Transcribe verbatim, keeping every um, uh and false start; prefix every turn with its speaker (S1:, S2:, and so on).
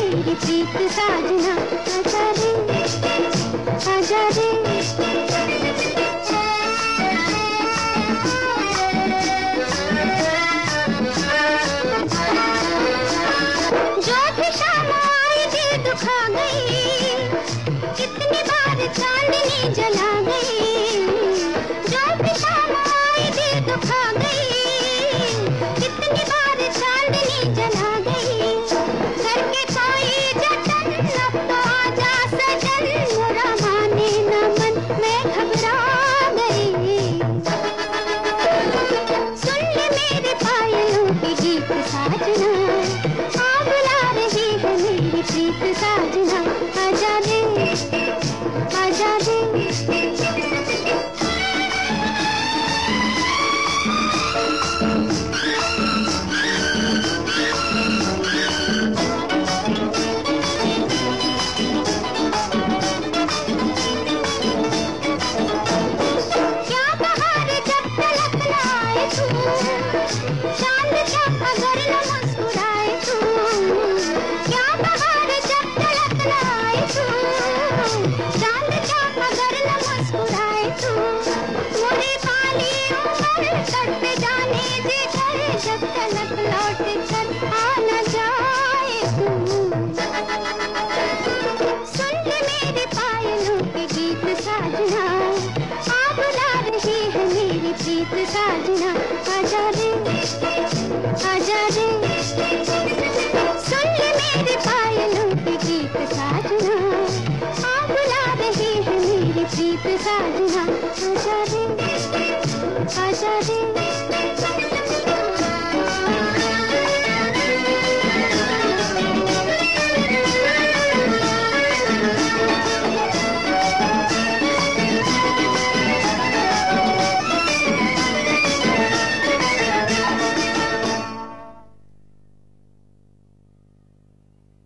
S1: मेरी प्रीत साजना, आजा रे आजा रे। जो भी शाम आई दिल दुखा गई, कितनी बार चांदनी जला गई। जो भी शाम आई दिल दुखा गई, कितनी बार चांदनी जला गई। करके कोई जतन अब तो आजा सजन, मोरा माने न मन मैं घबरा गई। सुन ले मेरे पायलों के गीत साजना, आ बुला रही है मेरी प्रीत साजना, आजा रे आजा रे। क्या बहार जब तलक लाए तू, चांद जब अगर न मुस्कुराए तू। क्या बहार जब तलक लाए तू, चांद जब अगर न मुस्कुराए तू। मोरे बाली उम्र तड़प जाने दे कर, जब तलक लौट कर आ न जाए तू। सुन ले मेरे पायलों के गीत साजना, आ बुला रही है मेरी प्रीत साजना, आजा रे आजा रे। सुन ले मेरे पायलों के गीत साजना, आ बुला रही है मेरी प्रीत साजना, आजा रे।